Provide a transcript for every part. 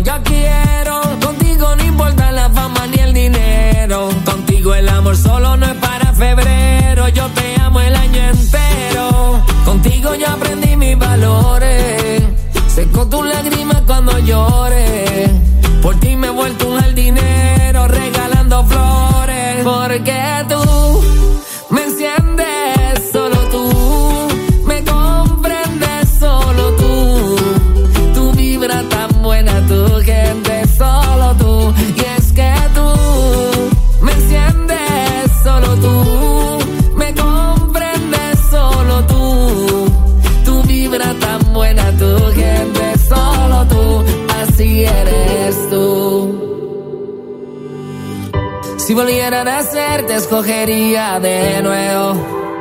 nunca quiero. Contigo no importa la fama ni el dinero. Contigo el amor solo no es para febrero. Yo te amo el año entero. Contigo yo aprendí mis valores. Seco tus lágrimas cuando llores. Por ti me he vuelto un jardinero regalando flores. Porque tú me enciendes, solo tú me comprendes, solo tú. Tu vibra tan buena, tu gente, solo tú. Y es que tú me enciendes, solo tú me comprendes, solo tú. Tu vibra tan buena, tu gente, solo tú. Así eres tú. Si volviera a nacer te escogería de nuevo.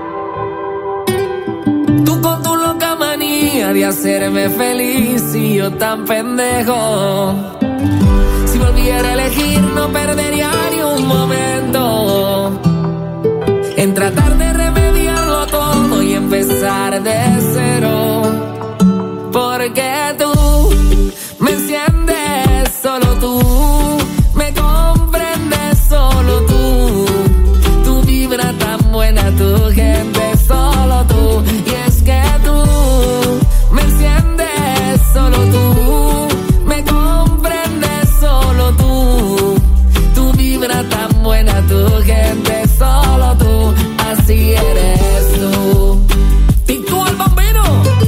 Tú con tu loca manía de hacerme feliz y yo tan pendejo. Si volviera a elegir no perdería ni un momento en tratar de remediarlo todo y empezar de cero. Porque tú me enciendes, solo tú me comprendes, solo tú. Tu vibra tan buena, tu gente, solo tú. Y es que tú me enciendes, solo tú me comprendes, solo tú. Tu vibra tan buena, tu gente, solo tú. Así eres tú. Y tú al bambino,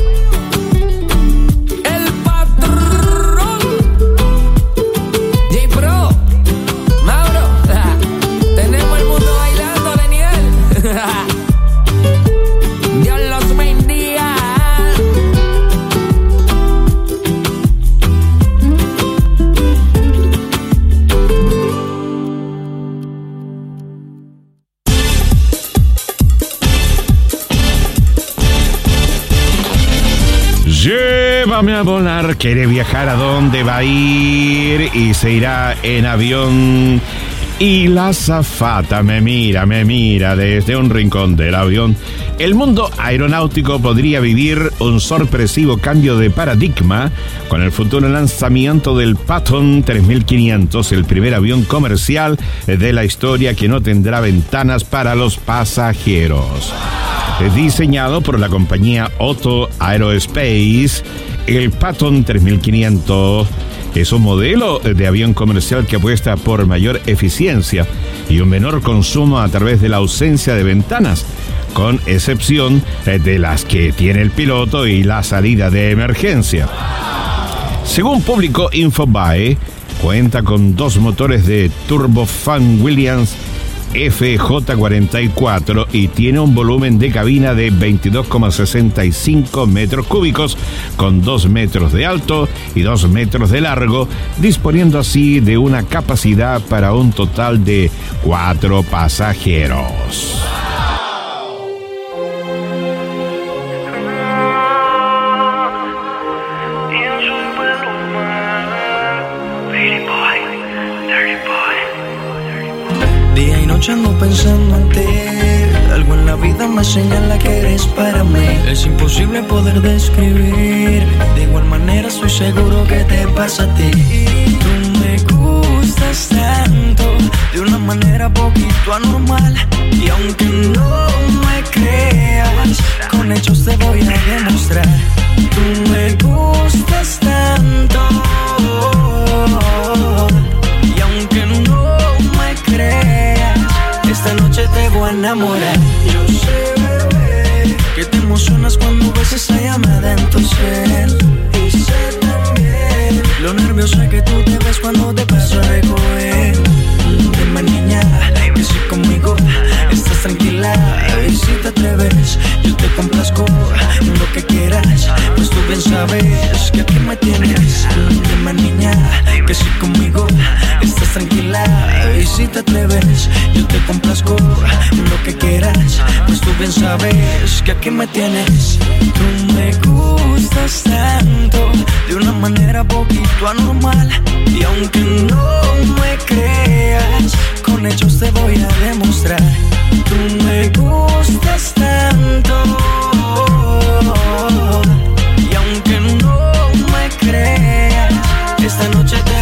el patrón, J-Pro, Mauro, tenemos el mundo bailando, Daniel. Dios los bendiga. Llévame a volar, quiere viajar, ¿a dónde va a ir? Y se irá en avión. Y la azafata me mira desde un rincón del avión. El mundo aeronáutico podría vivir un sorpresivo cambio de paradigma con el futuro lanzamiento del Patton 3500, el primer avión comercial de la historia que no tendrá ventanas para los pasajeros. Diseñado por la compañía Otto Aerospace, el Patton 3500 es un modelo de avión comercial que apuesta por mayor eficiencia y un menor consumo a través de la ausencia de ventanas, con excepción de las que tiene el piloto y la salida de emergencia. Según publicó Infobae, cuenta con dos motores de turbofan Williams FJ44 y tiene un volumen de cabina de 22,65 metros cúbicos con 2 metros de alto y 2 metros de largo, disponiendo así de una capacidad para un total de 4 pasajeros. Día y noche ando pensando en ti. Algo en la vida me señala que eres para mí. Es imposible poder describir. De igual manera estoy seguro que te pasa a ti. Tú me gustas tanto, de una manera poquito anormal. Y aunque no me creas, con hechos te voy a demostrar. Tú me gustas tanto. Y aunque no me creas, esta noche te voy a enamorar. Yo sé, bebé, que te emocionas cuando ves esa llamada en tu cel. Y sé también lo nerviosa que tú te ves cuando te paso a recoger. Dime, niña, que si conmigo estás tranquila. Y si te atreves, yo te complazco lo que quieras. Pues tú bien sabes que aquí me tienes. Dime, niña, que si conmigo estás tranquila. Y si te atreves, yo te complazco lo que quieras. Pues tú bien sabes que aquí me tienes. Tú me gustas tanto, de una manera poquito anormal. Y aunque no me creas, con hechos te voy a demostrar. Tú me gustas tanto. Y aunque no me creas, esta noche te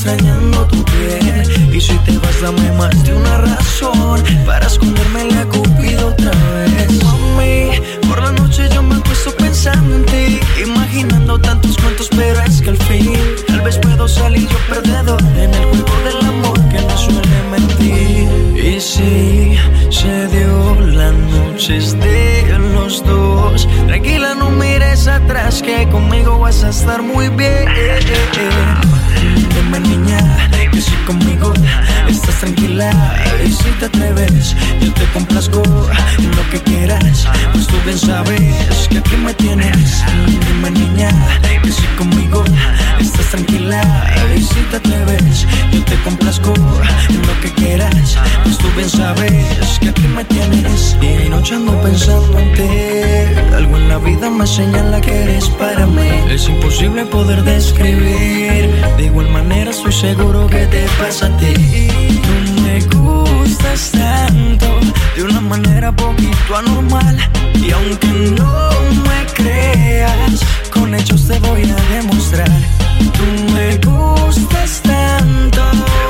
extrañando tu piel. Y si te vas, dame más de una razón para escondérmele a Cupido otra vez. Mami, por la noche yo me acuesto pensando en ti, imaginando tantos cuentos, pero es que al fin tal vez puedo salir yo perdedor en el juego del amor que no suele mentir. Y si se dio las noches de los dos, tranquila, no mires atrás, que conmigo vas a estar muy bien. Dime, niña, que si conmigo estás tranquila, y si te atreves, yo te complazco en lo que quieras, pues tú bien sabes que aquí me tienes. Dime, niña, que si conmigo estás tranquila, y si te atreves, yo te complazco en lo que quieras, pues tú bien sabes que aquí me tienes. Día y noche ando pensando en ti, algo en la vida me señala que eres para mí. Es imposible poder describir, de igual manera estoy seguro que te pasa a ti. Tú me gustas tanto, de una manera poquito anormal, y aunque no me creas, con hechos te voy a demostrar. Tú me gustas tanto,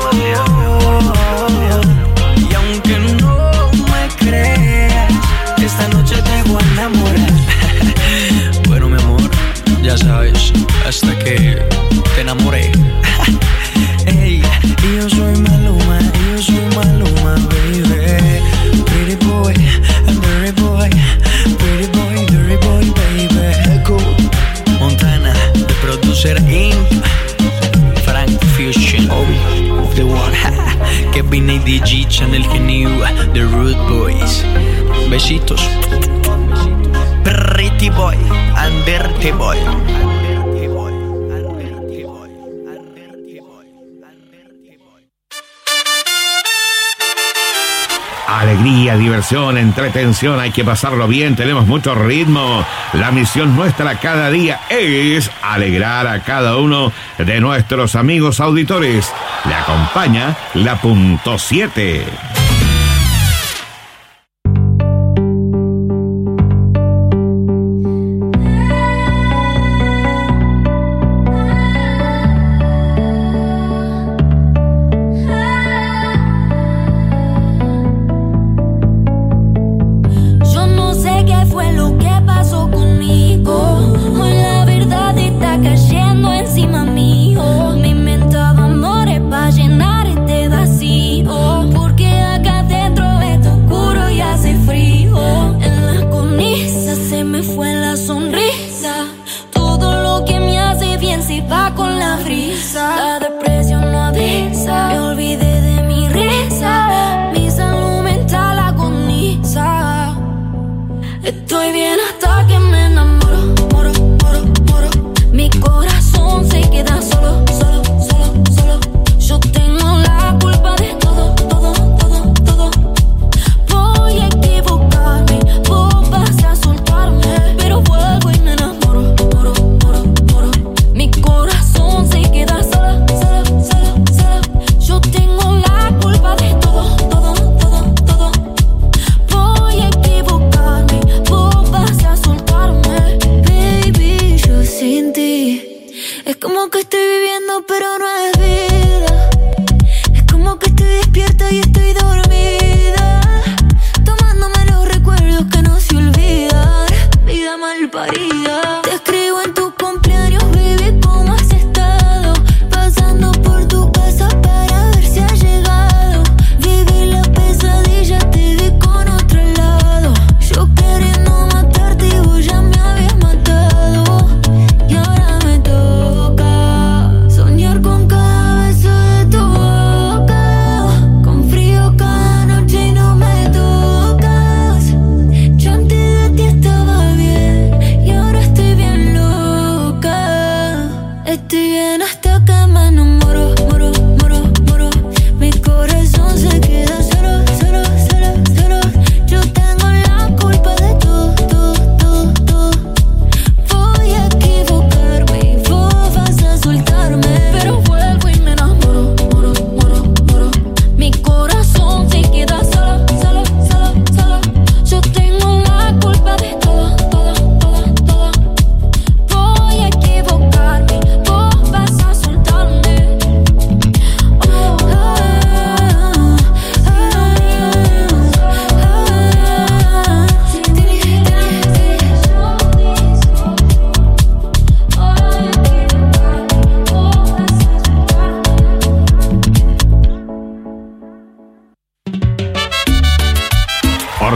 y aunque no me creas, esta noche te voy a enamorar. Bueno, mi amor, ya sabes, hasta que te enamoré. Ey, y yo soy Maluma, baby. Pretty boy, and dirty boy, pretty boy, dirty boy, baby. Echo Montana, the producer in Frank Fusion, the one. Kevin ADG, Channel New, the Root Boys. Besitos. Pretty boy, and dirty boy. Alegría, diversión, entretención, hay que pasarlo bien, tenemos mucho ritmo. La misión nuestra cada día es alegrar a cada uno de nuestros amigos auditores. Le acompaña la punto 7. Mi mente va amores pa' llenar este vacío, porque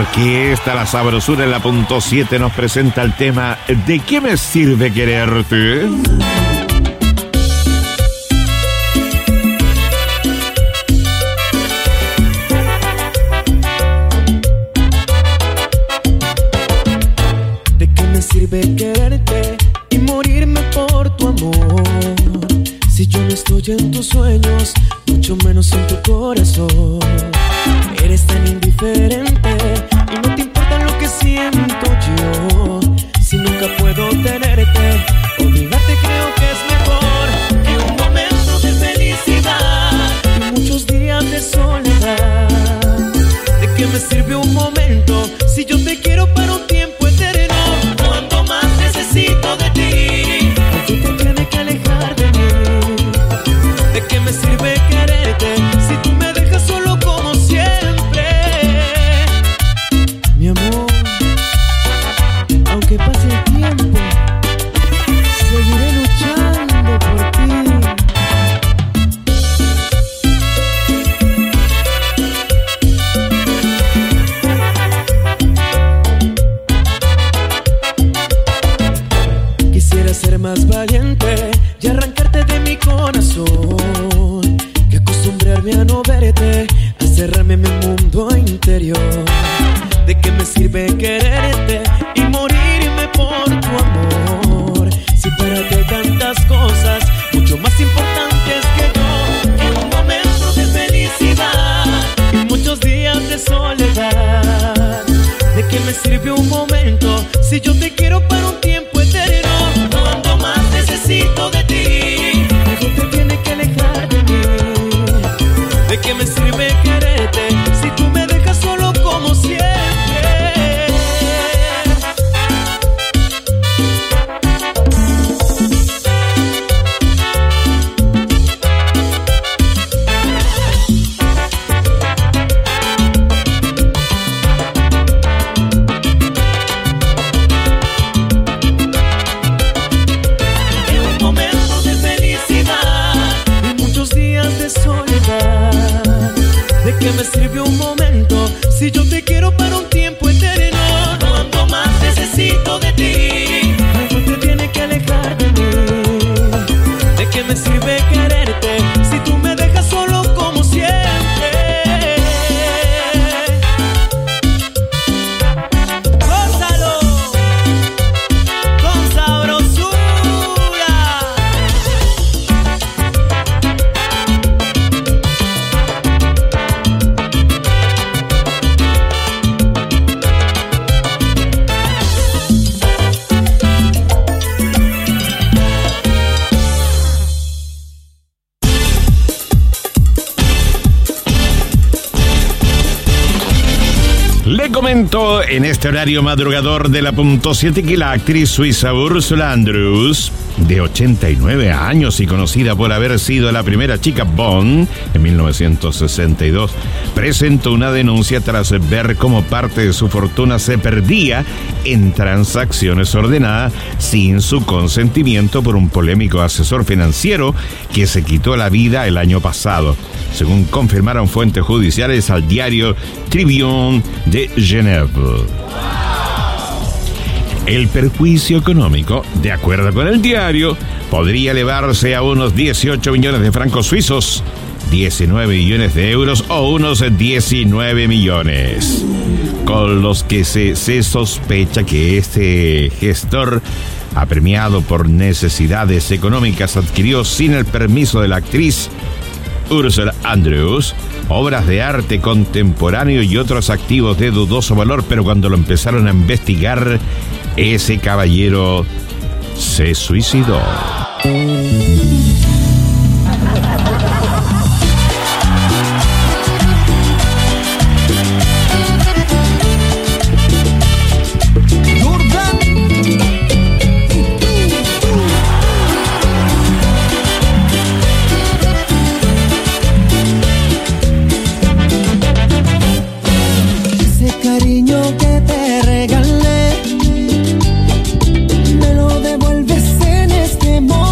Aquí está la sabrosura en la punto 7. Nos presenta el tema ¿De qué me sirve quererte? ¿De qué me sirve quererte y morirme por tu amor? Si yo no estoy en tus sueños, mucho menos en tu corazón. Eres tan indiferente y no te importa lo que siento yo. Si nunca puedo tenerte, olvidarte creo que es mejor que un momento de felicidad y muchos días de soledad. ¿De qué me sirve un momento si yo te quiero para un tiempo eterno? Cuanto más necesito de ti, tú te tienes que alejar de mí. ¿De qué me sirve quererte si tú me dejas solo como siempre? Mi amor, aunque pase el tiempo, seguiré luchando por ti. Quisiera ser más valiente y arrancarte de mi corazón, que acostumbrarme a no verte, a cerrarme en mi mundo interior. ¿De qué me sirve quererte y morirme por tu amor? Si para ti hay tantas cosas mucho más importantes que yo, que un momento de felicidad y muchos días de soledad. ¿De qué me sirve un momento si yo te quiero para un tiempo eterno? Cuando más necesito de ti, tú te tienes que alejar de mí. ¿De qué me sirve quererte si tú me dejas solo como siempre? ¿De qué me sirve un momento si yo te quiero para un tiempo eterno? Cuanto más necesito de ti, tú te tienes que alejar de mí. ¿De qué me sirve quererte si tú me dejas solo como siempre? Gózalo con sabrosura. Le comento en este horario madrugador de la punto 7 que la actriz suiza Ursula Andrews, de 89 años y conocida por haber sido la primera chica Bond en 1962, presentó una denuncia tras ver cómo parte de su fortuna se perdía en transacciones ordenadas sin su consentimiento por un polémico asesor financiero que se quitó la vida el año pasado, según confirmaron fuentes judiciales al diario Tribune de Genève. El perjuicio económico, de acuerdo con el diario, podría elevarse a unos 18 millones de francos suizos, 19 millones de euros o unos 19 millones, con los que se sospecha que este gestor, apremiado por necesidades económicas, adquirió sin el permiso de la actriz Ursula Andrews obras de arte contemporáneo y otros activos de dudoso valor, pero cuando lo empezaron a investigar, ese caballero se suicidó. Me lo devuelves en este momento.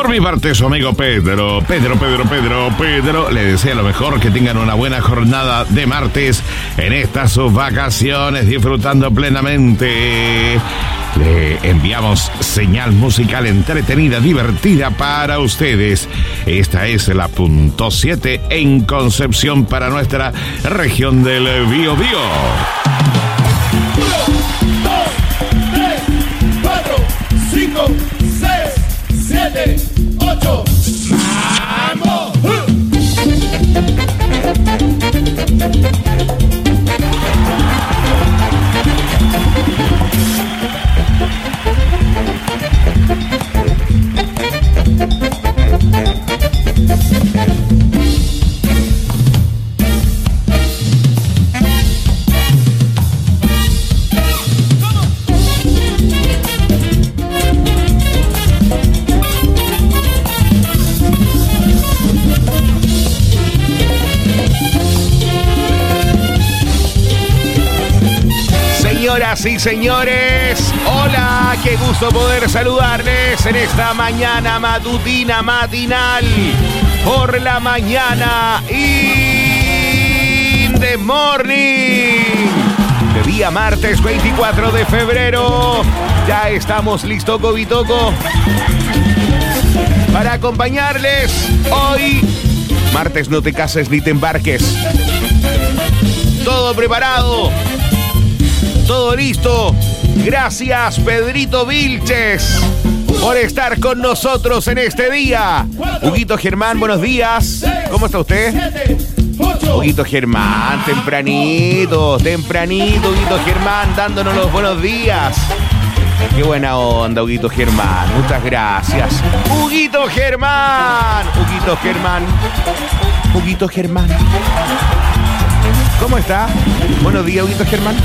Por mi parte, su amigo Pedro le desea lo mejor, que tengan una buena jornada de martes en estas sus vacaciones, disfrutando plenamente. Le enviamos señal musical entretenida, divertida para ustedes. Esta es la punto 7 en Concepción para nuestra región del Biobío. 1, 2, 3, 4, 5, 6, 7, 8. ¡Vamos! Señoras y señores, hola, qué gusto poder saludarles en esta mañana matinal, por la mañana, in the morning, de día martes 24 de febrero, ya estamos listo, Covitoco, para acompañarles hoy, martes no te cases ni te embarques, todo preparado. Todo listo. Gracias, Pedrito Vilches, por estar con nosotros en este día. Huguito Germán, buenos días. ¿Cómo está usted? Huguito Germán, tempranito, Huguito Germán, dándonos los buenos días. Qué buena onda, Huguito Germán. Muchas gracias. Huguito Germán. ¿Cómo está? Buenos días, Huguito Germán.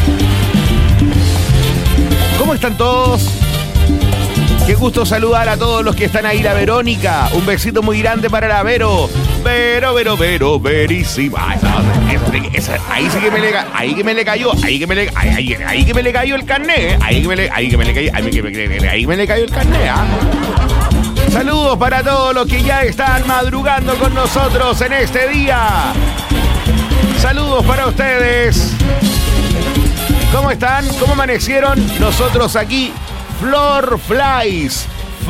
¿Cómo están todos? Qué gusto saludar a todos los que están ahí. La Verónica, un besito muy grande para la Vero. Verísima. Ahí sí que me le cayó el carnet. Ahí me le cayó el carnet. Saludos para todos los que ya están madrugando con nosotros en este día. Saludos para ustedes. ¿Cómo están? ¿Cómo amanecieron? Nosotros aquí, Flor Flies,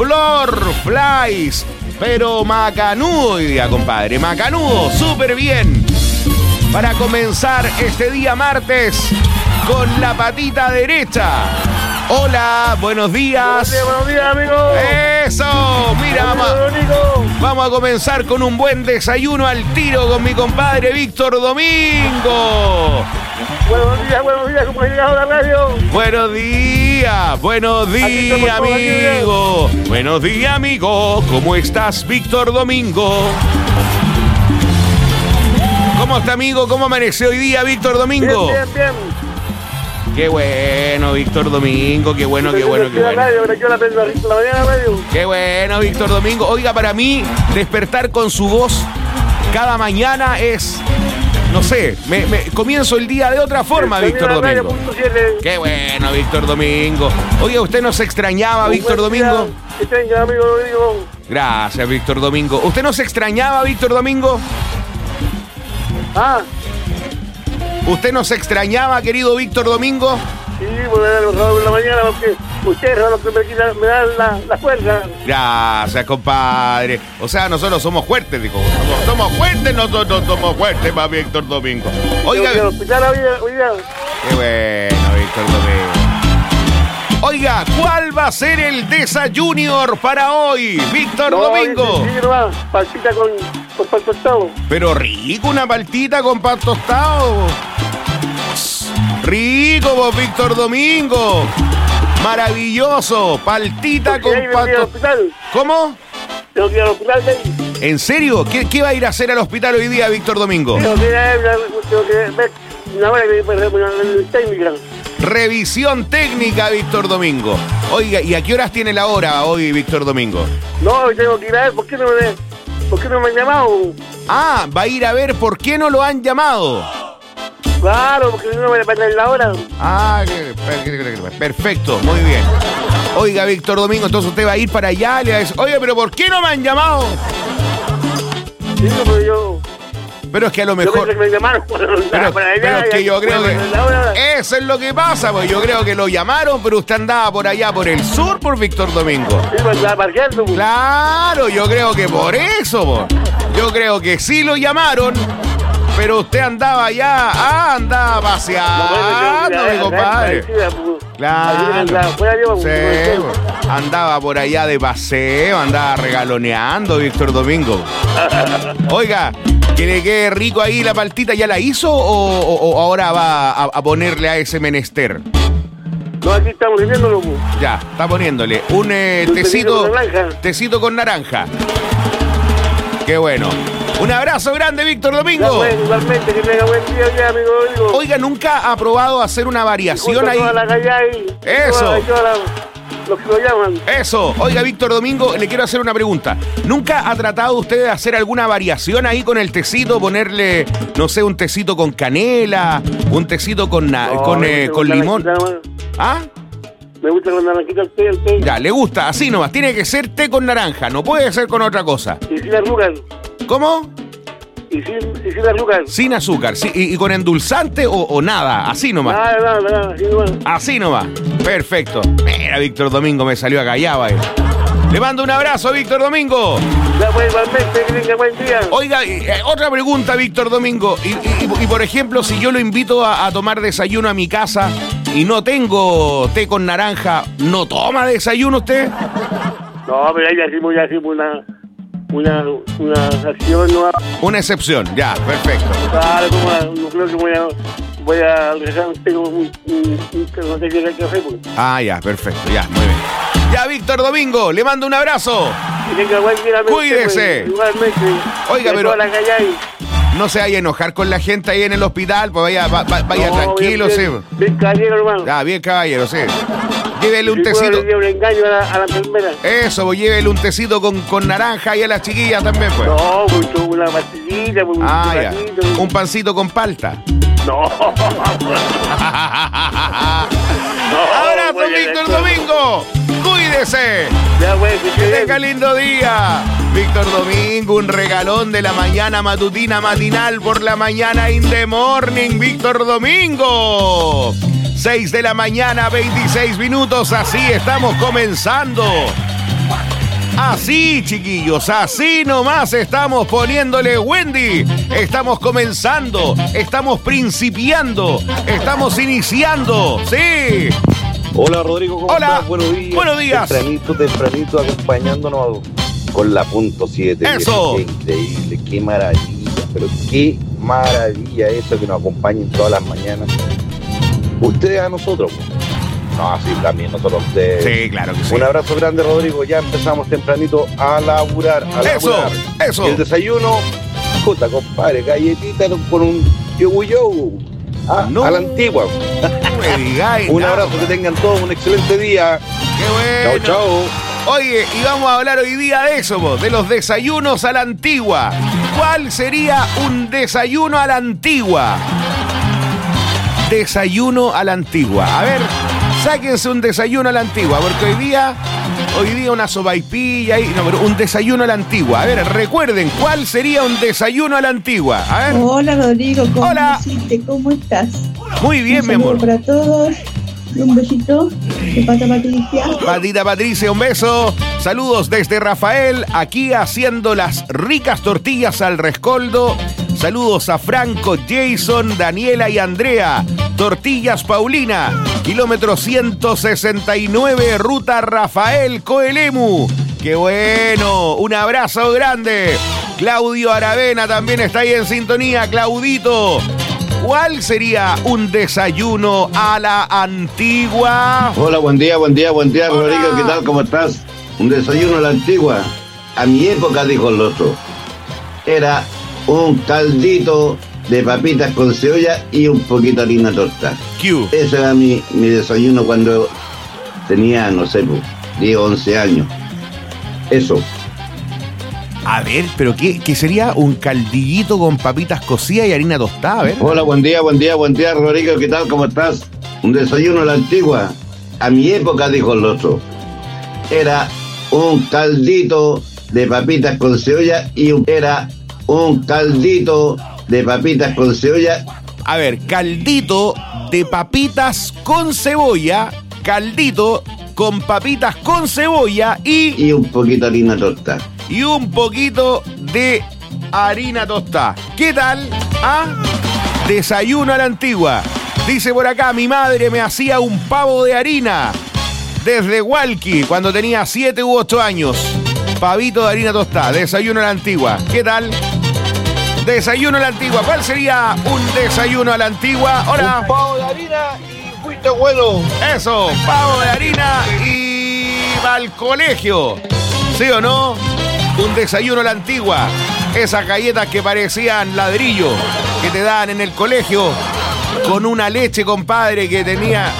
pero macanudo hoy día, compadre, macanudo, súper bien. Para comenzar este día martes con la patita derecha. Hola, buenos días. Buenos días, amigo. Eso, mira, vamos a comenzar con un buen desayuno al tiro con mi compadre Víctor Domingo. Buenos días, ¿cómo has llegado a la radio? Buenos días, amigo. Buenos días, amigo. ¿Cómo estás, Víctor Domingo? ¿Cómo está, amigo? ¿Cómo amaneció hoy día, Víctor Domingo? Bien. Qué bueno, Víctor Domingo, qué bueno. Qué bueno, Víctor Domingo. Oiga, para mí, despertar con su voz cada mañana es, no sé, comienzo el día de otra forma, Víctor Domingo. Qué bueno, Víctor Domingo. Oiga, ¿usted nos extrañaba, Víctor Domingo? Gracias, Víctor Domingo. ¿Usted nos extrañaba, Víctor Domingo? ¿Usted nos extrañaba, querido Víctor Domingo? Sí, por la mañana, porque ustedes son los que me dan la fuerza. Gracias, compadre. O sea, nosotros somos fuertes, dijo. Somos fuertes, nosotros somos fuertes, más Víctor Domingo. Oiga. Qué bueno, Víctor Domingo. Oiga, ¿cuál va a ser el desayuno para hoy, Víctor Domingo? Sí, paltita con pan tostado. Pero rico, una paltita con pan tostado. Rico, vos, Víctor Domingo. Maravilloso. Paltita con pan tostado. ¿Cómo? Tengo que ir al hospital, ¿sí? ¿En serio? ¿Qué va a ir a hacer al hospital hoy día, Víctor Domingo? Tengo que ver una hora técnica. Revisión técnica, Víctor Domingo. Oiga, ¿y a qué horas tiene la hora hoy, Víctor Domingo? No, tengo que ir a ver, ¿por qué no me han llamado? Ah, va a ir a ver por qué no lo han llamado. Claro, porque no me va a perder la hora. Ah, perfecto, muy bien. Oiga, Víctor Domingo, entonces usted va a ir para allá, le va a decir, oye, pero ¿por qué no me han llamado? Sí, pero yo... Pero es que a lo mejor... Yo pensé que me llamaron pero es que yo creo que... Eso es lo que pasa, pues yo creo que lo llamaron, pero usted andaba por allá, por el sur, por Víctor Domingo. Sí, pues estaba parqueando. Pues. Claro, yo creo que por eso, pues. Yo creo que sí lo llamaron, pero usted andaba allá, andaba paseando, mi compadre. Claro. Sí, andaba por allá de paseo, andaba regaloneando, Víctor Domingo. Oiga, que le quede rico ahí la paltita, ¿ya la hizo o ahora va a ponerle a ese menester? No, aquí estamos haciéndolo. Ya, está poniéndole un tecito con naranja. Qué bueno. Un abrazo grande, Víctor Domingo. Bueno, igualmente, que tenga buen día, ya, amigo Domingo. Oiga, ¿nunca ha probado hacer una variación ahí? La calle ahí. Eso. Los que lo llaman. Eso. Oiga, Víctor Domingo, le quiero hacer una pregunta. ¿Nunca ha tratado usted de hacer alguna variación ahí con el tecito? Ponerle, no sé, un tecito con canela, un tecito con limón. ¿Ah? Me gusta con naranjita el té. Ya, le gusta, así nomás. Tiene que ser té con naranja, no puede ser con otra cosa. Y sin azúcar. ¿Cómo? Y sin azúcar. Sin azúcar, sí. ¿Y con endulzante o nada? Así nomás. Nada, así nomás. Así nomás. Perfecto. Mira, Víctor Domingo me salió a callado ahí. Le mando un abrazo, Víctor Domingo. Ya, pues, igualmente, que tenga buen día. Oiga, otra pregunta, Víctor Domingo. Y por ejemplo, si yo lo invito a tomar desayuno a mi casa y no tengo té con naranja, ¿no toma desayuno usted? No, pero ahí ya hicimos una acción, ¿no? Una excepción, ya, perfecto. Claro, no creo que voy a dejar un té de café. Pues. Ah, ya, perfecto, ya, muy bien. Ya, Víctor Domingo, le mando un abrazo. Cuídese. Pues, igualmente. Oiga, pero no se vaya a enojar con la gente ahí en el hospital, pues vaya tranquilo, sí. Bien caballero, hermano. Ah, bien caballero, sí. Llévele un tecito. Un engaño a la enfermera. Eso, pues llévele un tecito con naranja y a las chiquillas también, pues. No, mucho una pastillita, un ya. Un pancito con palta. No. ¡Abrazo, Víctor Domingo! ¡Cuídese! Ya, güey, que tenga lindo día. Víctor Domingo, un regalón de la mañana matutina matinal por la mañana in the morning. Víctor Domingo. 6 de la mañana, 26 minutos. Así estamos comenzando. Así, chiquillos, así nomás estamos poniéndole Wendy. Estamos comenzando, estamos principiando, estamos iniciando. ¡Sí! Hola, Rodrigo, ¿cómo estás? Buenos días. Buenos días. Tempranito acompañándonos con la .7. ¡Eso! Qué increíble, qué maravilla, pero qué maravilla eso que nos acompañen todas las mañanas. Ustedes a nosotros. No, sí, también nosotros a ustedes. Sí, claro que sí. Un abrazo grande, Rodrigo. Ya empezamos tempranito a laburar. Eso. Y el desayuno, puta, compadre, galletita con un yogur. No, a la antigua. No me digáis. Un abrazo, que tengan todos un excelente día. Qué bueno. Chao. Oye, y vamos a hablar hoy día de eso, de los desayunos a la antigua. ¿Cuál sería un desayuno a la antigua? Desayuno a la antigua. A ver, sáquense un desayuno a la antigua, porque hoy día una sopaipilla y no, pero un desayuno a la antigua. A ver, recuerden, ¿cuál sería un desayuno a la antigua? A ver. Hola, Rodrigo, Hola. ¿Cómo estás? Muy bien, mi amor. Para todos. Un besito de Pata Patricia. Patita Patricia, un beso. Saludos desde Rafael, aquí haciendo las ricas tortillas al rescoldo. Saludos a Franco, Jason, Daniela y Andrea. Tortillas Paulina, kilómetro 169, ruta Rafael Coelemu. ¡Qué bueno! Un abrazo grande. Claudio Aravena también está ahí en sintonía. Claudito, ¿cuál sería un desayuno a la antigua? Hola, buen día, Rodrigo, ¿qué tal? ¿Cómo estás? Un desayuno a la antigua. A mi época, dijo el otro, era un caldito de papitas con cebolla y un poquito de harina torta. Ese era mi desayuno cuando tenía, no sé, 10 o 11 años. Eso. A ver, pero ¿qué sería? Un caldillito con papitas cocidas y harina tostada, a ver. Hola, buen día, Rodrigo, ¿qué tal? ¿Cómo estás? Un desayuno a la antigua. A mi época, dijo el otro, era un caldito de papitas con cebolla A ver, caldito de papitas con cebolla, caldito con papitas con cebolla y un poquito de harina tostada. Y un poquito de harina tostada. ¿Qué tal? ¿Ah? Desayuno a la antigua. Dice por acá, mi madre me hacía un pavo de harina desde Hualqui cuando tenía 7 u 8 años. Pavito de harina tostada, desayuno a la antigua. ¿Qué tal? Desayuno a la antigua. ¿Cuál sería un desayuno a la antigua? Hola. Un pavo de harina y fuiste bueno. Eso, pavo de harina y al colegio. ¿Sí o no? Un desayuno a la antigua. Esas galletas que parecían ladrillo que te daban en el colegio con una leche, compadre, que tenía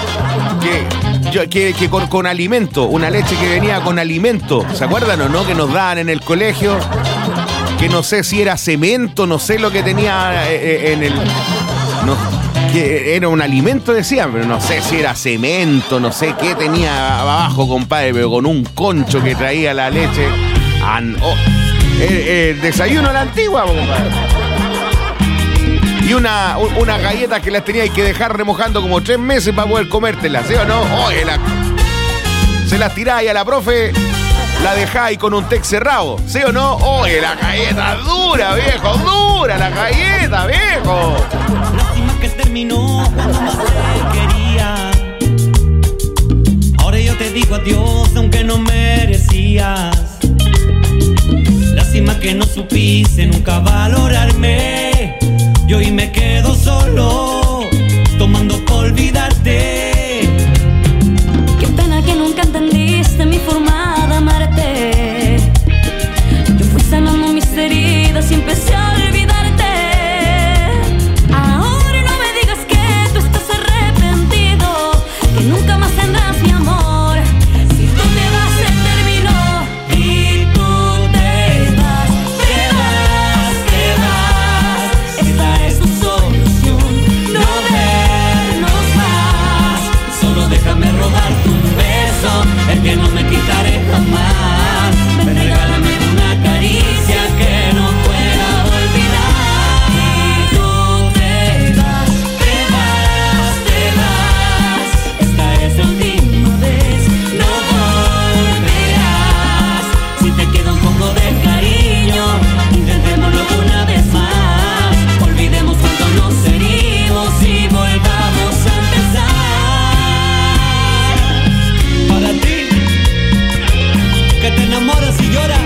con alimento, una leche que venía con alimento. ¿Se acuerdan o no? Que nos daban en el colegio, que no sé si era cemento, no sé lo que tenía en el... No, que era un alimento, decían, pero no sé si era cemento, no sé qué tenía abajo, compadre, pero con un concho que traía la leche. Desayuno a la antigua, compadre. Y unas galletas que las teníais que dejar remojando como 3 meses para poder comértelas, ¿sí o no? Oye, se las tiráis a la profe, la dejáis con un tec cerrado, ¿sí o no? Oye, la galleta dura, viejo, dura la galleta, viejo. Lástima que terminó cuando más te quería. Ahora yo te digo adiós aunque no merecías. Lástima que no supiste nunca valorarme. Y hoy me quedo solo, tomando por olvidarte. Qué pena que nunca entendiste mi forma de amarte. Yo fui sanando mis heridas y empecé a olvidarte. Ahora no me digas que tú estás arrepentido, que nunca más tendrás mi amor. Si tú te vas se terminó y tú te vas, te vas, te vas. Esta es tu solución, no vernos más. Solo déjame robarte un beso, el que no me quitaré jamás. Ven, regálame una caricia que no pueda olvidar. Y tú te vas, te vas, te vas. Esta es la última vez, no volverás. Si te queda un poco de cariño, intentémoslo una vez más. Olvidemos cuánto nos herimos y volvamos a empezar. Para ti, que te enamoras y lloras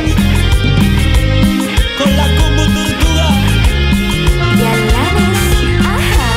con la combo tortuga. Y aladas, ajá.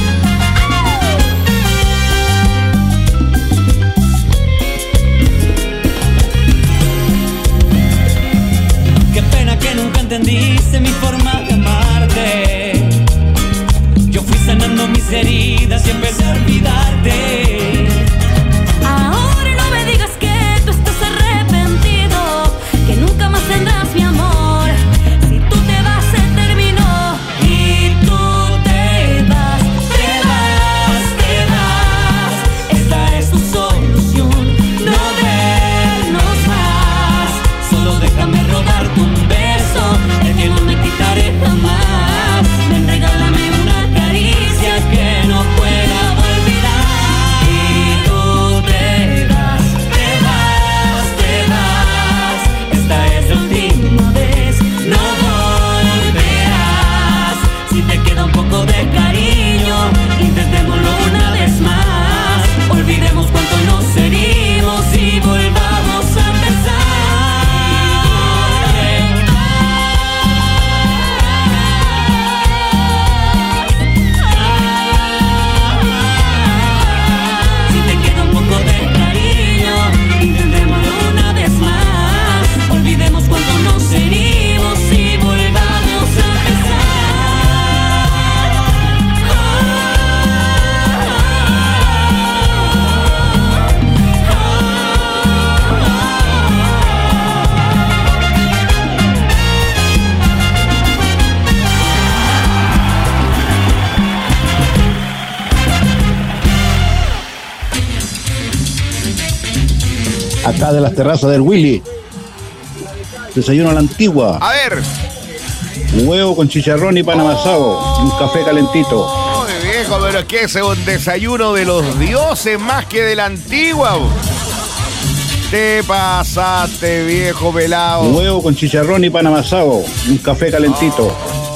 Qué pena que nunca entendiste mi forma de amarte. Yo fui sanando mis heridas y empecé a olvidarte. Ahora no me digas que tú estás arrepentido, que nunca más tendrás mi amor. Si tú te vas se terminó y tú te vas, te vas, te vas. Esta es tu solución, no vernos más. Solo déjame robarte un beso, el que no me quitaré jamás. Ven, regálame una caricia que no pueda olvidar. Acá de las terrazas del Willy. Desayuno a la antigua. A ver. Huevo con chicharrón y pan amasado. Y un café calentito. Oh, viejo, pero es que ese es un desayuno de los dioses más que de la antigua. Te pasaste, viejo pelado. Huevo con chicharrón y pan amasado. Y un café calentito.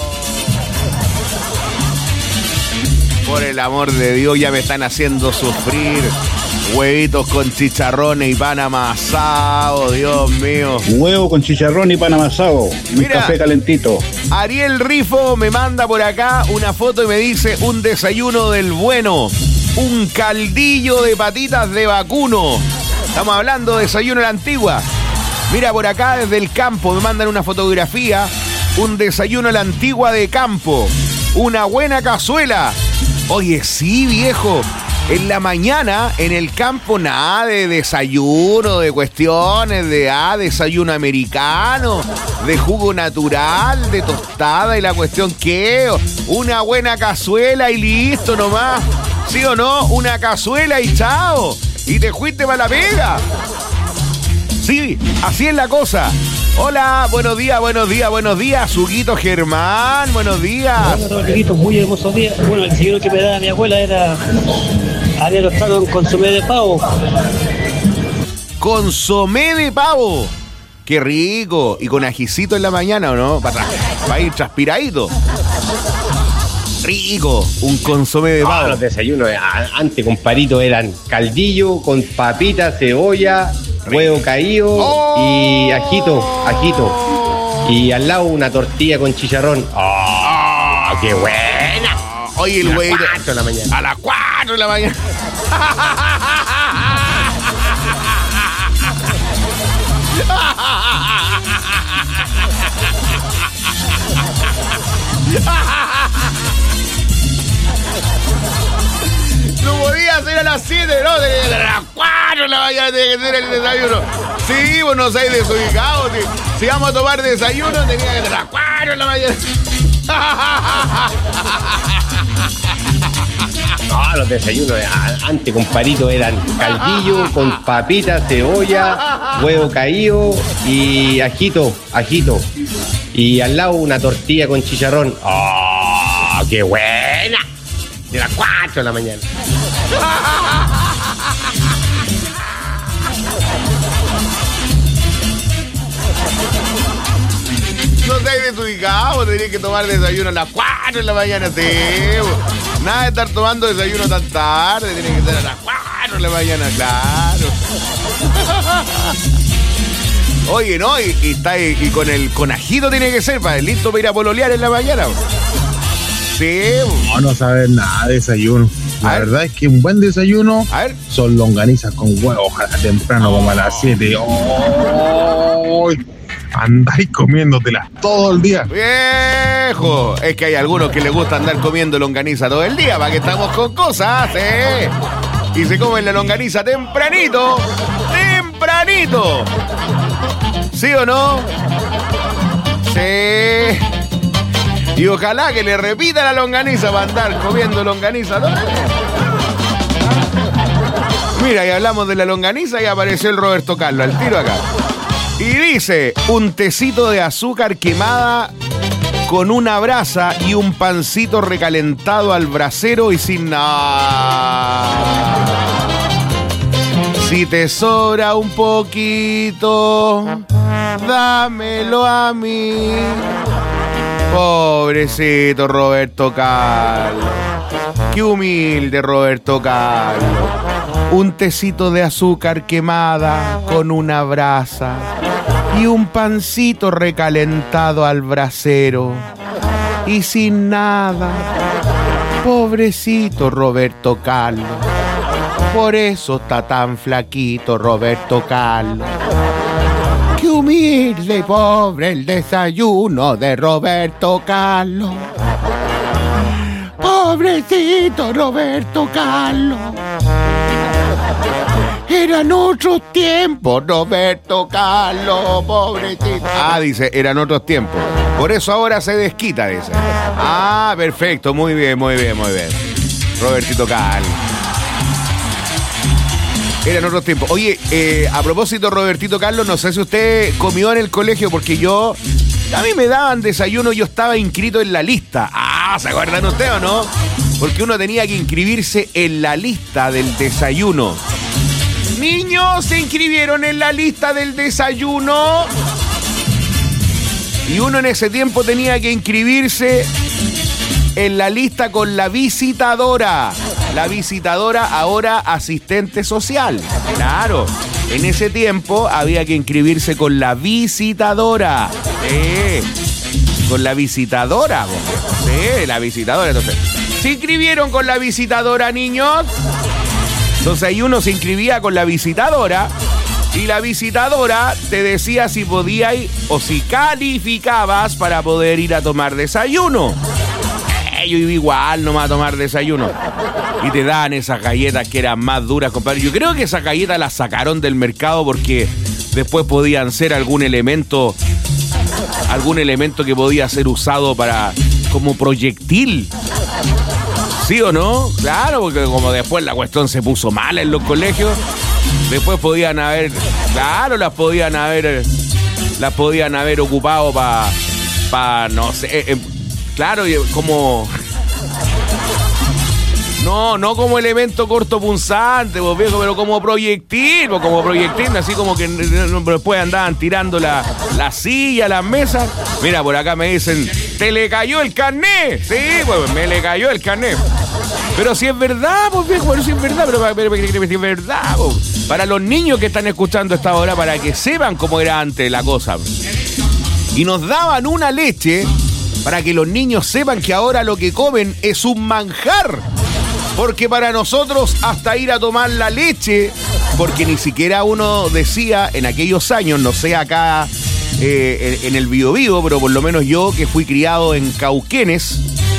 Por el amor de Dios, ya me están haciendo sufrir. Huevitos con chicharrones y pan amasado, Dios mío. Huevo con chicharrón y pan amasado. Y un Mira, café calentito. Ariel Rifo me manda por acá una foto y me dice un desayuno del bueno. Un caldillo de patitas de vacuno. Estamos hablando de desayuno a la antigua. Mira, por acá desde el campo me mandan una fotografía. Un desayuno a la antigua de campo. Una buena cazuela. Oye, sí, viejo. En la mañana, en el campo, nada de desayuno, de cuestiones, de desayuno americano, de jugo natural, de tostada y la cuestión que una buena cazuela y listo nomás. ¿Sí o no? Una cazuela y chao. Y te fuiste para la pega. Sí, así es la cosa. Hola, buenos días, buenos días, buenos días, Huguito Germán, buenos días. Hola, Rodriguito, muy hermosos días. Bueno, el desayuno que me daba mi abuela era había tostado con consomé de pavo. Consomé de pavo. Qué rico. Y con ajicito en la mañana, ¿o no? Para ir transpiradito. Rico, un consomé de pavo. Los desayunos antes, comparito, eran caldillo con papitas, cebolla, huevo caído y ajito. Y al lado una tortilla con chicharrón. ¡Oh, qué buena! Oye, el huevito. A las 4 de la mañana. A las 4 de la mañana. No podía ser a las 7, ¿no? A las 4 de la mañana tenía que ser el desayuno. Sí, vos no seáis desubicados. Si vamos a tomar desayuno, tenía que ser a las 4 de la mañana. No, los desayunos antes, comparito, eran caldillo con papitas, cebolla, huevo caído y ajito. Y al lado una tortilla con chicharrón. ¡Oh, qué buena! De las 4 de la mañana. No estáis desubicados, tenéis que tomar desayuno a las 4 de la mañana, sí. Nada de estar tomando desayuno tan tarde, tiene que ser a las 4 de la mañana, claro. Oye, ¿no? Y con ajito tiene que ser, para listo para ir a pololear en la mañana. Sí. No sabes nada de desayuno. La verdad es que un buen desayuno son longanizas con huevo, ojalá temprano como a las 7. ¡Oh! Andáis comiéndotelas todo el día. ¡Viejo! Es que hay algunos que les gusta andar comiendo longaniza todo el día, para que estamos con cosas, ¿eh? Y se comen la longaniza tempranito. ¿Sí o no? Sí. Y ojalá que le repita la longaniza para andar comiendo longaniza todo el día. Mira, y hablamos de la longaniza y apareció el Roberto Carlos, al tiro acá. Y dice, un tecito de azúcar quemada con una brasa y un pancito recalentado al brasero y sin nada. Si te sobra un poquito, dámelo a mí. Pobrecito Roberto Carlos. Qué humilde Roberto Carlos. Un tecito de azúcar quemada con una brasa y un pancito recalentado al brasero y sin nada. Pobrecito Roberto Carlos. Por eso está tan flaquito Roberto Carlos. Qué humilde y pobre el desayuno de Roberto Carlos. Pobrecito Roberto Carlos. Eran otros tiempos, Roberto Carlos, pobrecito. Dice, eran otros tiempos. Por eso ahora se desquita, dice. Perfecto, muy bien. Robertito Carlos. Eran otros tiempos. Oye, a propósito, Robertito Carlos, no sé si usted comió en el colegio, porque a mí me daban desayuno, yo estaba inscrito en la lista. Ah, ¿se acuerdan ustedes o no? Porque uno tenía que inscribirse en la lista del desayuno. Niños, ¿se inscribieron en la lista del desayuno? Y uno en ese tiempo tenía que inscribirse en la lista con la visitadora. La visitadora, ahora asistente social. Claro, en ese tiempo había que inscribirse con la visitadora. Con la visitadora. Sí, la visitadora. Entonces, ¿se inscribieron con la visitadora, niños? Entonces ahí uno se inscribía con la visitadora y la visitadora te decía si podías o si calificabas para poder ir a tomar desayuno. Yo iba igual nomás a tomar desayuno. Y te daban esas galletas que eran más duras, compadre. Yo creo que esas galletas las sacaron del mercado porque después podían ser algún elemento que podía ser usado como proyectil. ¿Sí o no? Claro, porque como después la cuestión se puso mala en los colegios, después podían haber, claro, las podían haber ocupado para no sé, claro, como no como elemento cortopunzante, vos viejo, pero como proyectil, así como que después andaban tirando la silla, las mesas. Mira, por acá me dicen, ¿te le cayó el carnet? Sí, pues me le cayó el carnet. Pero si es verdad, pues viejo, pero si es verdad, pero si es verdad, pues. Para los niños que están escuchando esta hora, para que sepan cómo era antes la cosa. Y nos daban una leche para que los niños sepan que ahora lo que comen es un manjar. Porque para nosotros hasta ir a tomar la leche, porque ni siquiera uno decía en aquellos años, no sé acá en el Biobío, pero por lo menos yo que fui criado en Cauquenes,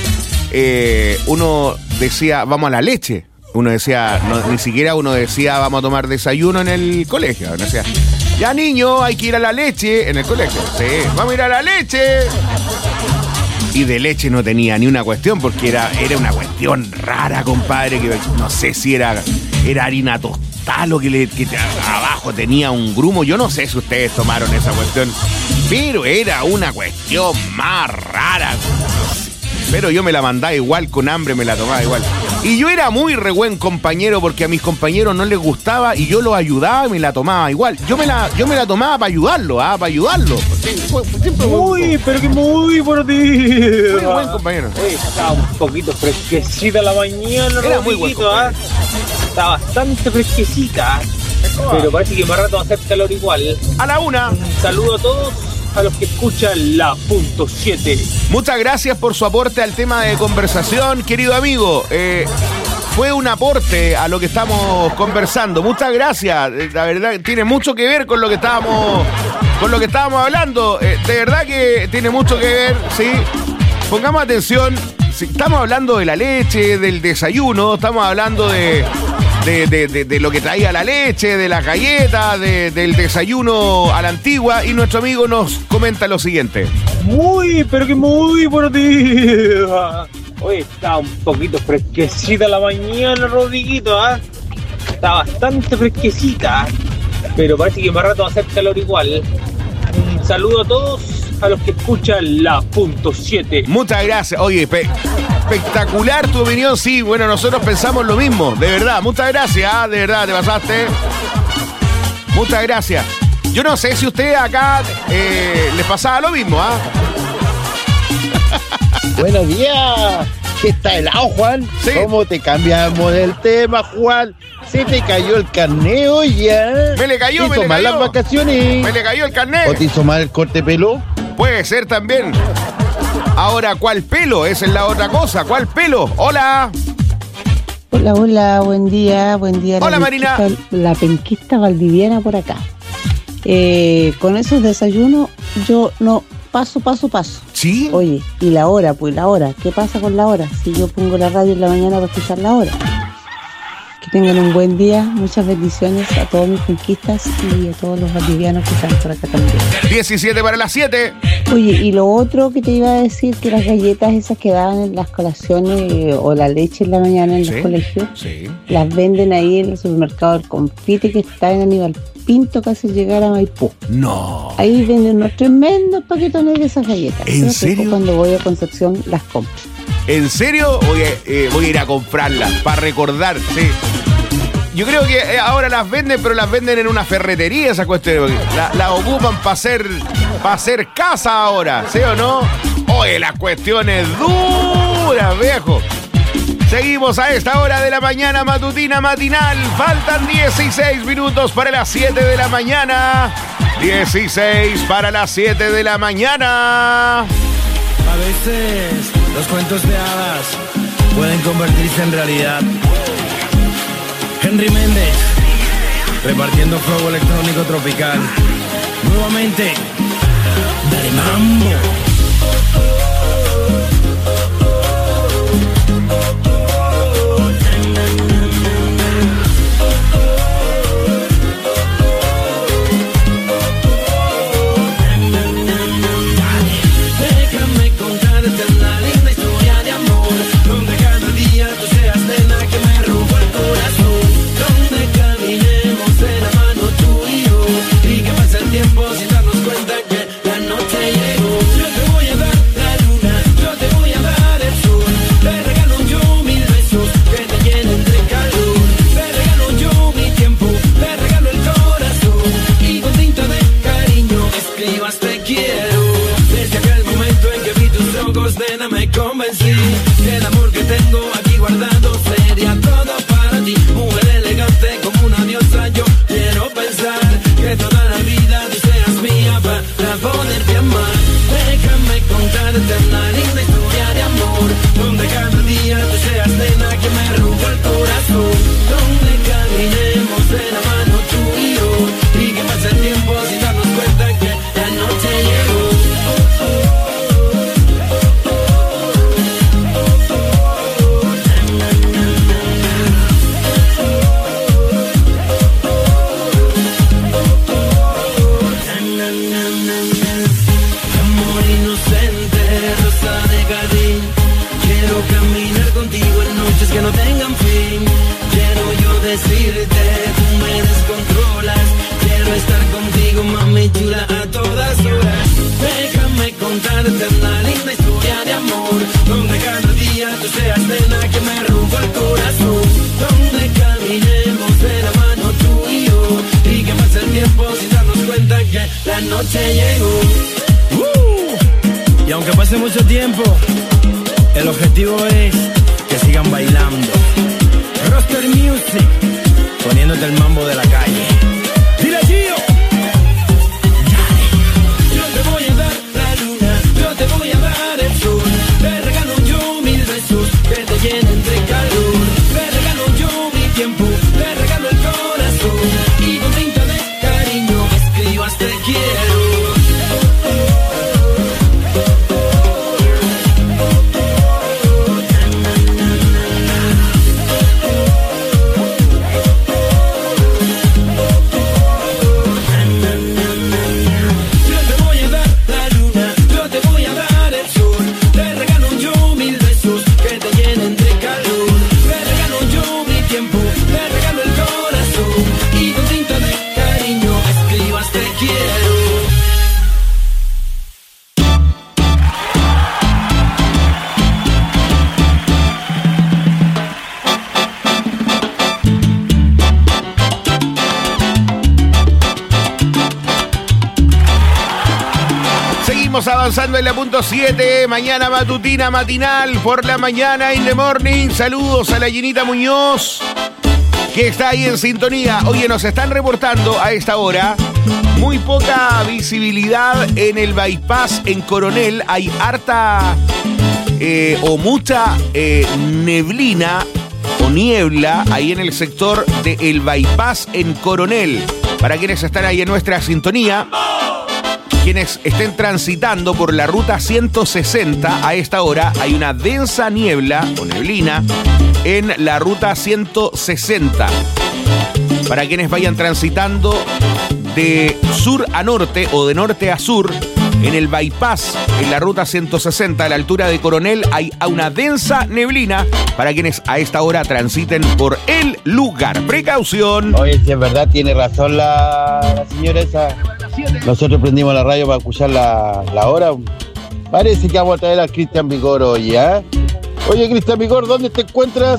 uno decía vamos a la leche. Uno decía, ni siquiera uno decía vamos a tomar desayuno en el colegio. Uno decía, ya niño, hay que ir a la leche en el colegio. Sí, vamos a ir a la leche. Y de leche no tenía ni una cuestión, porque era una cuestión rara, compadre, que no sé si era harina tostada o que abajo tenía un grumo. Yo no sé si ustedes tomaron esa cuestión, pero era una cuestión más rara. Pero yo me la mandaba igual, con hambre me la tomaba igual. Y yo era muy re buen compañero, porque a mis compañeros no les gustaba y yo los ayudaba y me la tomaba igual. Yo me la tomaba para ayudarlo, para ayudarlo. Uy, pero que muy por ti. Muy buen compañero. Uy, estaba un poquito fresquecita la mañana, era muy buen compañero. Está bastante fresquecita. Pero parece que más rato va a hacer calor igual. A la una. Un saludo a todos, a los que escuchan la punto 7. Muchas gracias por su aporte al tema de conversación, querido amigo. Fue un aporte a lo que estamos conversando. Muchas gracias. La verdad tiene mucho que ver con lo que estábamos hablando. De verdad que tiene mucho que ver, ¿sí? Pongamos atención. Si estamos hablando de la leche, del desayuno, estamos hablando de lo que traía la leche, de las galletas, del desayuno a la antigua, y nuestro amigo nos comenta lo siguiente. Muy, pero que muy buenos días. Hoy está un poquito fresquecita la mañana, Rodriguito, Está bastante fresquecita, pero parece que más rato va a hacer calor igual. Un saludo a todos, a los que escuchan la punto 7. Muchas gracias. Oye, espectacular tu opinión, sí. Bueno, nosotros pensamos lo mismo, de verdad. Muchas gracias, de verdad, te pasaste. Muchas gracias. Yo no sé si ustedes acá les pasaba lo mismo, Buenos días. ¿Qué está helado, Juan? Sí. ¿Cómo te cambiamos del tema, Juan? Se te cayó el carneo ya. Me le cayó, ¿Te tomás las vacaciones? Me le cayó el carnet. ¿O te hizo mal el corte de pelo? Puede ser también. Ahora, ¿cuál pelo? Esa es la otra cosa. ¿Cuál pelo? Hola. Hola, buen día. Hola, Marina. La penquista valdiviana por acá. Con esos desayunos yo no paso. ¿Sí? Oye, ¿y la hora? Pues la hora. ¿Qué pasa con la hora? Si yo pongo la radio en la mañana para escuchar la hora. Que tengan un buen día, muchas bendiciones a todos mis conquistas y a todos los valdivianos que están por acá también. 17 para las 7. Oye, y lo otro que te iba a decir, que las galletas esas que daban en las colaciones o la leche en la mañana en los colegios, las venden ahí en el supermercado del Confite que está en Aníbal Pinto, casi llegar a Maipú. No. Ahí venden unos tremendos paquetones de esas galletas. ¿En serio? Cuando voy a Concepción las compro. ¿En serio? Voy a ir a comprarlas para recordar, sí. Yo creo que ahora las venden, pero las venden en una ferretería esa cuestión. Las ocupan para hacer casa ahora, ¿sí o no? Oye, la cuestión es dura, viejo. Seguimos a esta hora de la mañana matutina matinal. Faltan 16 minutos para las 7 de la mañana. 16 para las 7 de la mañana. A veces los cuentos de hadas pueden convertirse en realidad. Henry Méndez, repartiendo fuego electrónico tropical. Nuevamente, dale mambo. Sin darnos cuenta que la noche llegó. Yo te voy a dar la luna, yo te voy a dar el sol. Te regalo yo 1000 besos que te llenen de calor. Te regalo yo mi tiempo, te regalo el corazón. Y con tinta de cariño escribas te quiero. Desde aquel momento en que vi tus ojos, nena, me convencí que el amor que tengo aquí guardado sería todo para ti. Mujer elegante como una diosa, yo quiero pensar que toda la vida tú seas mía para poderte amar. Déjame contarte una linda historia de amor, donde cada día tú seas nena que me roba el corazón, donde caminemos de la mano tú y yo, y que pase el tiempo sin darnos cuenta que la noche llegó. Que no tengan fin. Quiero yo decirte, tú me descontrolas. Quiero estar contigo, mami chula, a todas horas. Déjame contarte una linda historia de amor, donde cada día tú seas nena que me roba el corazón, donde caminemos de la mano tú y yo, y que pase el tiempo sin darnos cuenta que la noche llegó. Y aunque pase mucho tiempo, el objetivo es que sigan bailando. Roster Music, poniéndote el mambo de la calle. ¡Dile, Gio! Yo te voy a dar la luna, yo te voy a dar el sol. Te regalo yo 1000 besos que te llenen de calor. Te regalo yo mi tiempo, te regalo el corazón. Y con tinta de cariño escribas te quiero. Avanzando en la punto 7, mañana matutina matinal por la mañana in the morning. Saludos a la Ginita Muñoz, que está ahí en sintonía. Oye, nos están reportando a esta hora muy poca visibilidad en el bypass en Coronel. Hay harta o mucha neblina o niebla ahí en el sector del bypass en Coronel. Para quienes están ahí en nuestra sintonía, quienes estén transitando por la ruta 160, a esta hora hay una densa niebla o neblina en la ruta 160. Para quienes vayan transitando de sur a norte o de norte a sur, en el bypass, en la ruta 160, a la altura de Coronel, hay una densa neblina para quienes a esta hora transiten por el lugar. ¡Precaución! Oye, si es verdad, tiene razón la señora esa. Nosotros prendimos la radio para escuchar la hora. Parece que vamos a traer a Cristian Vigor hoy, ¿eh? Oye, Cristian Vigor, ¿dónde te encuentras?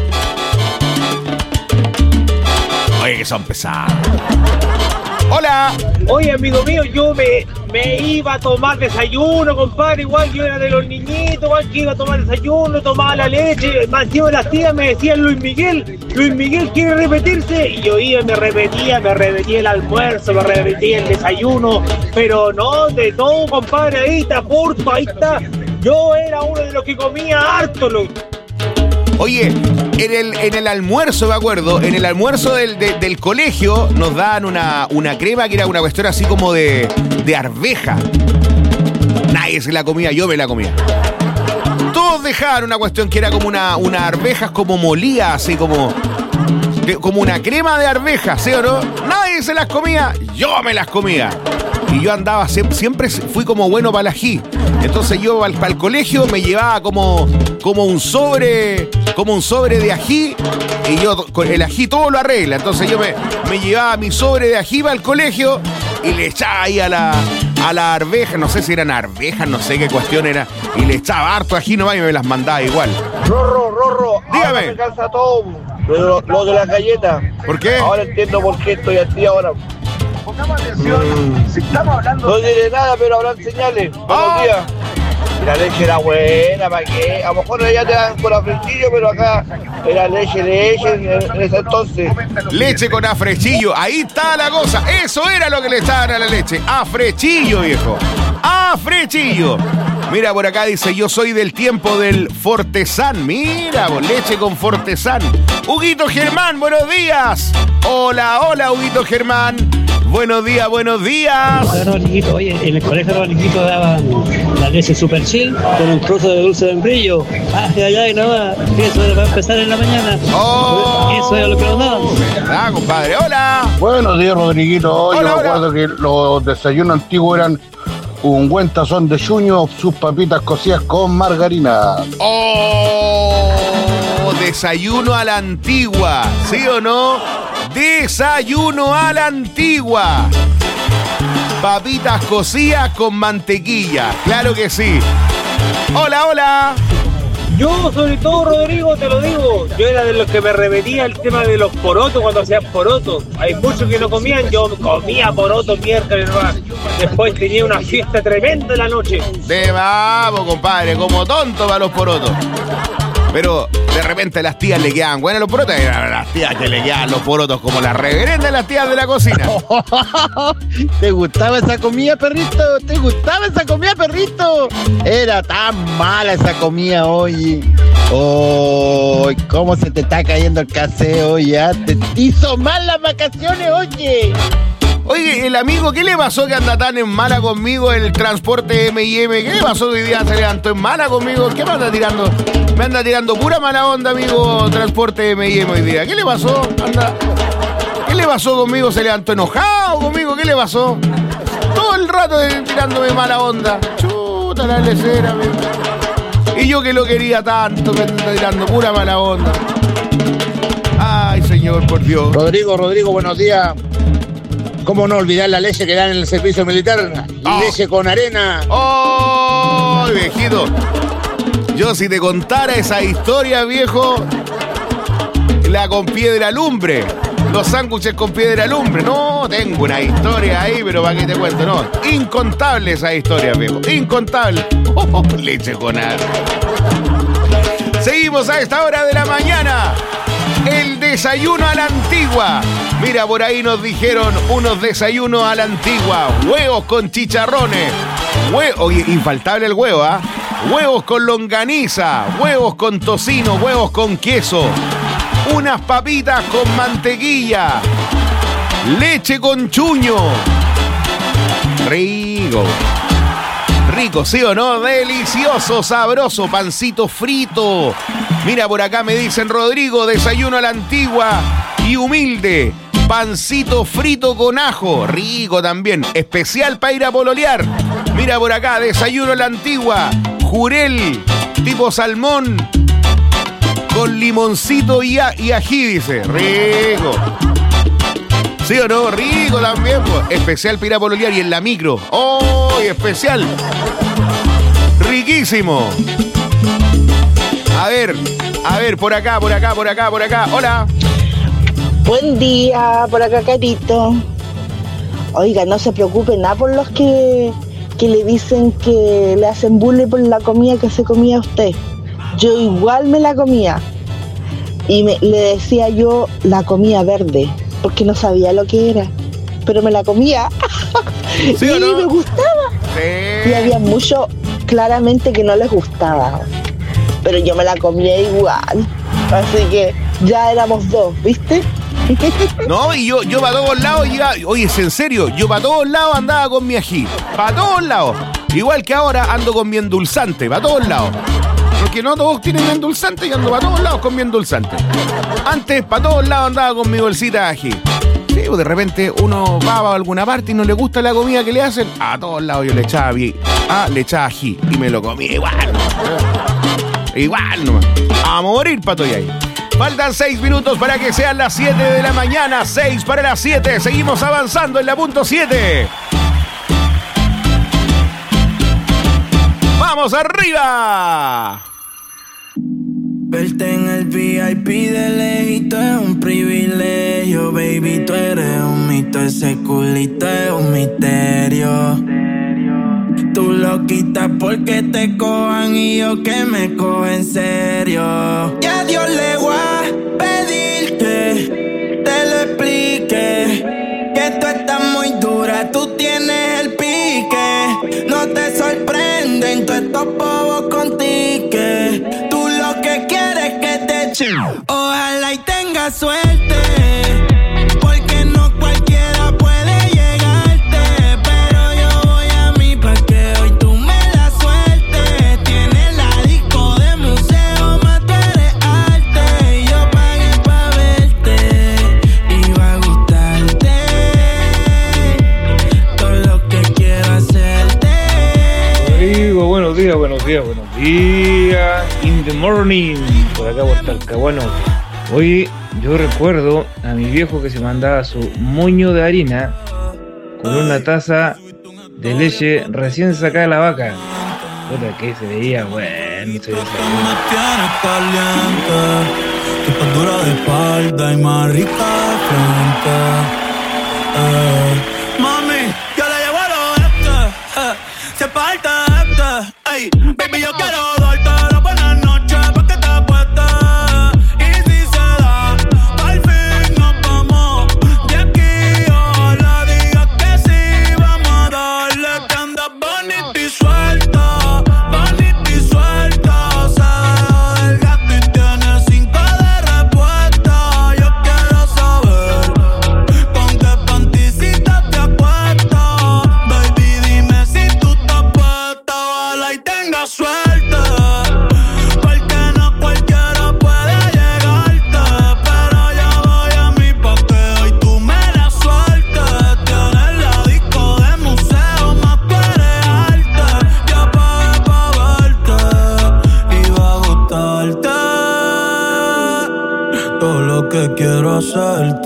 Oye, que son pesados. ¡Hola! Oye, amigo mío, yo me iba a tomar desayuno, compadre. Igual yo era de los niñitos, igual que iba a tomar desayuno, tomaba la leche. Más encima las tías me decían Luis Miguel quiere repetirse. Y yo iba, me repetía el almuerzo, me repetía el desayuno. Pero no, de todo, compadre, ahí está Porto, ahí está. Yo era uno de los que comía harto, loco. Oye, en el almuerzo, me acuerdo, en el almuerzo del colegio nos daban una crema que era una cuestión así como de arveja. Nadie se la comía, yo me la comía. Todos dejaban una cuestión que era como una arvejas como molía, así como una crema de arvejas, ¿sí o no? Nadie se las comía, yo me las comía. Y yo andaba, siempre fui como bueno para el ají. Entonces yo para el colegio me llevaba como un sobre de ají. Y yo con el ají todo lo arregla. Entonces yo me llevaba mi sobre de ají para el colegio y le echaba ahí a la arveja. No sé si eran arvejas, no sé qué cuestión era. Y le echaba harto ají nomás y me las mandaba igual. Rorro, dígame. Ahora me cansa todo lo de las galletas. ¿Por qué? Ahora entiendo por qué estoy así ahora. Si estamos hablando... No diré nada, pero habrán señales. Buenos días. Y la leche era buena, ¿para qué? A lo mejor allá te dan con afrechillo, pero acá era leche en ese entonces. Leche con afrechillo, ahí está la cosa. Eso era lo que le echaban a la leche. Afrechillo, viejo. Afrechillo. Mira, por acá dice, yo soy del tiempo del Fortesán. Mira, leche con Fortesán. Huguito Germán, buenos días. Hola, Huguito Germán. Buenos días. Oye, en el colegio los niñitos daban la leche super chill con un trozo de dulce de membrillo. Y nada, eso era para empezar en la mañana. Eso era lo que nos daban. Ah, compadre, hola. Buenos días, Rodriguito. Yo me acuerdo que los desayunos antiguos eran un buen tazón de chuño, sus papitas cocidas con margarina. Desayuno a la antigua, ¿sí o no? Desayuno a la antigua. Papitas cocidas con mantequilla, claro que sí. Hola. Yo, sobre todo, Rodrigo, te lo digo, yo era de los que me repetía el tema de los porotos cuando hacían porotos. Hay muchos que no comían, yo comía porotos miércoles nomás. Después tenía una fiesta tremenda en la noche. Vamos, compadre, como tonto para los porotos. Pero de repente las tías le quedaban buenas los porotos. Eran las tías que le quedaban los porotos como las reverendas las tías de la cocina. ¿Te gustaba esa comida, perrito? Era tan mala esa comida, oye. ¿Cómo se te está cayendo el caseo, ya? Te hizo mal las vacaciones, oye. Oye, el amigo, ¿qué le pasó que anda tan en mala conmigo en el transporte M&M? ¿Qué le pasó que hoy día se levantó en mala conmigo? ¿Qué me anda tirando? Me anda tirando pura mala onda, amigo, transporte M&M hoy día. ¿Qué le pasó? ¿Qué le pasó conmigo? ¿Se levantó enojado conmigo? ¿Qué le pasó? Todo el rato tirándome mala onda. Chuta la lecera, amigo. Y yo que lo quería tanto, me anda tirando pura mala onda. Ay, señor, por Dios. Rodrigo, buenos días. ¿Cómo no olvidar la leche que dan en el servicio militar? Leche con arena. ¡Oh, viejito! Yo si te contara esa historia, viejo, la con piedra lumbre. Los sándwiches con piedra lumbre. No, tengo una historia ahí, pero ¿para qué te cuento? No, incontable esa historia, viejo. Incontable. Leche con arena. Seguimos a esta hora de la mañana. El desayuno a la antigua. Mira, por ahí nos dijeron unos desayunos a la antigua. Huevos con chicharrones. Oye, infaltable el huevo, ¿ah? Huevos con longaniza. Huevos con tocino. Huevos con queso. Unas papitas con mantequilla. Leche con chuño. rico. Rico, ¿sí o no? Delicioso, sabroso, pancito frito. Mira, por acá me dicen, Rodrigo, desayuno a la antigua y humilde. Pancito frito con ajo, rico también. Especial para ir a pololear. Mira por acá, desayuno a la antigua. Jurel, tipo salmón, con limoncito y ají, dice. Rico. ¿Sí o no? Rico también, pues. Especial para ir a pololear y en la micro. ¡Oh, especial! Riquísimo. A ver, por acá. Hola. Buen día, por acá Carito. Oiga, no se preocupe nada por los que le dicen que le hacen bullying por la comida que se comía usted. Yo igual me la comía. Y le decía yo la comía verde, porque no sabía lo que era. Pero me la comía. ¿Sí y o no? me gustaba. Sí. Y había mucho, claramente, que no les gustaba. Pero yo me la comía igual. Así que ya éramos dos, ¿viste? No, y yo para todos lados iba. Oye, es en serio, yo para todos lados andaba con mi ají. Para todos lados. Igual que ahora ando con mi endulzante, para todos lados. Porque no todos tienen endulzante y ando para todos lados con mi endulzante. Antes, para todos lados andaba con mi bolsita de ají. Sí, de repente uno va a alguna parte y no le gusta la comida que le hacen. A todos lados yo le echaba ají y me lo comí igual. Igual nomás. A morir, pato y ahí. Faltan 6 minutos para que sean las 7 de la mañana. 6 para las 7. Seguimos avanzando en la punto 7. ¡Vamos arriba! Verte en el VIP de lejito es un privilegio. Baby, tú eres un mito. Ese culito es un misterio. Tú lo quitas porque te cojan y yo que me cojo en serio. Y a Dios le voy a pedir que te lo explique, que tú estás muy dura, tú tienes el pique. No te sorprenden todos estos bobos con tique. Tú lo que quieres es que te echen. Ojalá y tengas suerte, porque no cualquiera puede llegarte. Pero yo voy a mí pa' que hoy tú me la sueltes. Tienes la disco de museo, más tú eres arte. Y yo pagué pa' verte, y va a gustarte todo lo que quiero hacerte. Rodrigo, buenos días. In the morning, por acá por Talcahuano. Hoy yo recuerdo a mi viejo que se mandaba su moño de harina con una taza de leche recién sacada de la vaca. Puta, que se veía bueno. Se veía Me tienes caliente, tú estás dura de espalda y más rica de frente. Mami, yo le llevo a lo se falta ey, baby, yo quiero darte la buena noche pa' que te apuestes. Y si se da, al fin nos vamos de aquí. Ojalá digas que sí, vamos a darle que andas bonita y suelta. Se dejó del gato y tiene 5 de respuesta. Yo quiero saber con qué panticita te acuestas. Baby, dime si tú estás puesta. Ojalá y tengas suerte, porque no cualquiera puede llegarte. Pero yo voy a mí pa' que hoy tú me la sueltes. Tienes la disco de museo, más tú eres arte. Yo pagué pa' verte, y va a gustarte todo lo que quiero hacerte.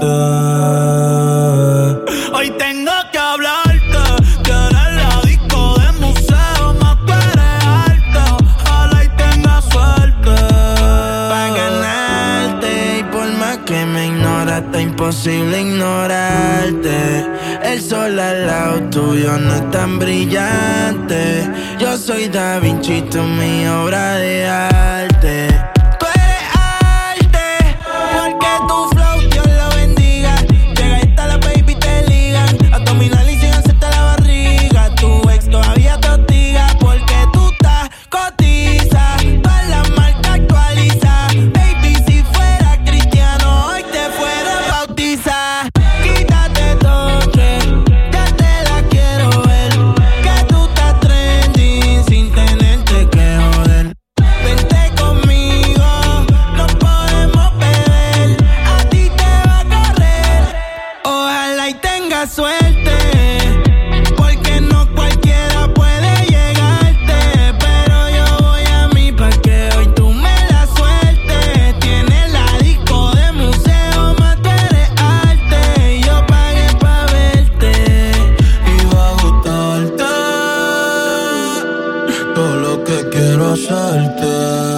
Hoy tengo que hablarte. Tienes la disco de museo, más tú eres arte. Ojalá y tengas suerte pa' ganarte. Y por más que me ignoras, está imposible ignorarte. El sol al lado tuyo no es tan brillante. Yo soy Da Vinci, tú mi obra de arte. Tú eres arte, porque tu flow Dios lo bendiga. Llega y está la baby, te ligan. Abdominal y sin hacerte la barriga. Tu ex todavía te hostiga, porque tú estás cotiza. Toda la marca actualiza. Baby, si fuera cristiano, hoy te fuera a bautizar. Quítate toque, ya te la quiero ver. Que hacerte.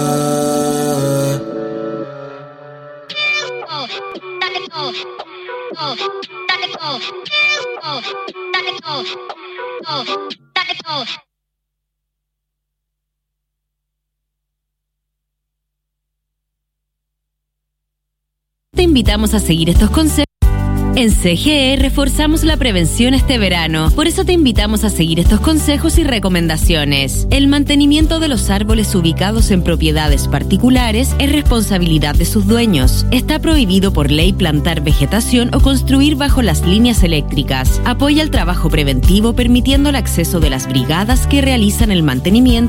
Te invitamos a seguir estos consejos. En CGE reforzamos la prevención este verano, por eso te invitamos a seguir estos consejos y recomendaciones. El mantenimiento de los árboles ubicados en propiedades particulares es responsabilidad de sus dueños. Está prohibido por ley plantar vegetación o construir bajo las líneas eléctricas. Apoya el trabajo preventivo permitiendo el acceso de las brigadas que realizan el mantenimiento